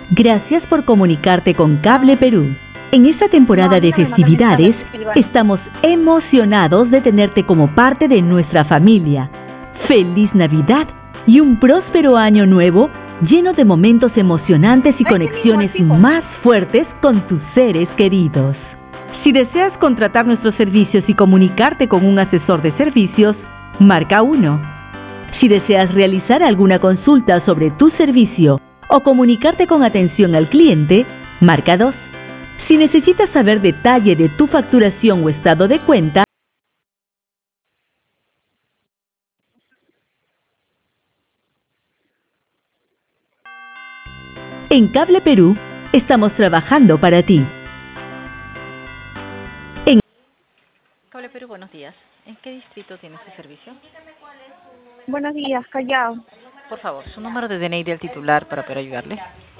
Gracias por comunicarte con Cable Perú. En esta temporada de festividades, estamos emocionados de tenerte como parte de nuestra familia. ¡Feliz Navidad y un próspero año nuevo lleno de momentos emocionantes y conexiones más fuertes con tus seres queridos! Si deseas contratar nuestros servicios y comunicarte con un asesor de servicios, marca 1. Si deseas realizar alguna consulta sobre tu servicio o comunicarte con atención al cliente, marca 2. Si necesitas saber detalle de tu facturación o estado de cuenta, en Cable Perú estamos trabajando para ti. Cable Perú, buenos días. ¿En qué distrito tiene su servicio? Buenos días, Callao. Por favor, su número de DNI del titular para poder ayudarle.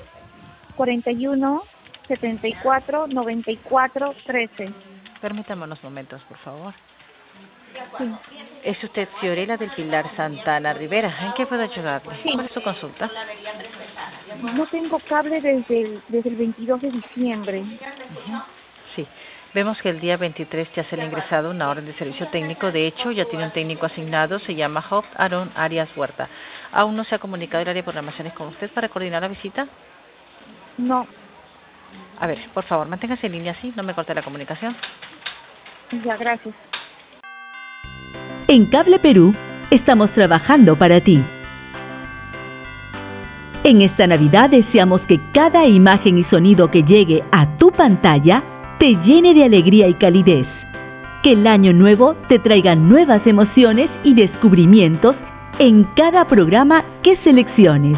41 74 94 13. Permítame unos momentos, por favor. Sí. ¿Es usted Fiorella del Pilar Santana Rivera? ¿En qué puedo ayudarle? Sí. ¿Cuál es su consulta? No tengo cable desde el 22 de diciembre. Sí. Vemos que el día 23 ya se le ha ingresado una orden de servicio técnico. De hecho, ya tiene un técnico asignado. Se llama Job Aaron Arias Huerta. ¿Aún no se ha comunicado el área de programaciones con usted para coordinar la visita? No. A ver, por favor, manténgase en línea así. No me corte la comunicación. Ya, gracias. En Cable Perú estamos trabajando para ti. En esta Navidad deseamos que cada imagen y sonido que llegue a tu pantalla te llene de alegría y calidez. Que el año nuevo te traiga nuevas emociones y descubrimientos en cada programa que selecciones.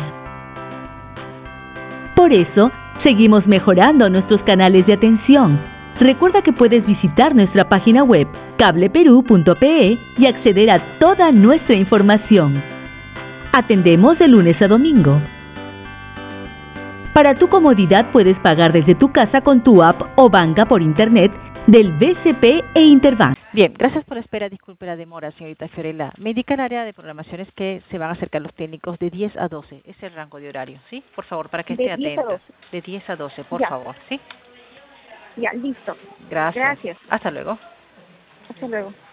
Por eso, seguimos mejorando nuestros canales de atención. Recuerda que puedes visitar nuestra página web cableperú.pe y acceder a toda nuestra información. Atendemos de lunes a domingo. Para tu comodidad puedes pagar desde tu casa con tu app o banca por internet del BCP e Interbank. Bien, gracias por la espera. Disculpe la demora, señorita Fiorella. Me indica el área de programaciones que se van a acercar los técnicos de 10 a 12. Es el rango de horario, ¿sí? Por favor, para que esté De 10 a atenta. 12. De 10 a 12, por Ya. favor, ¿sí? Ya, listo. Gracias. Gracias. Hasta luego. Hasta luego.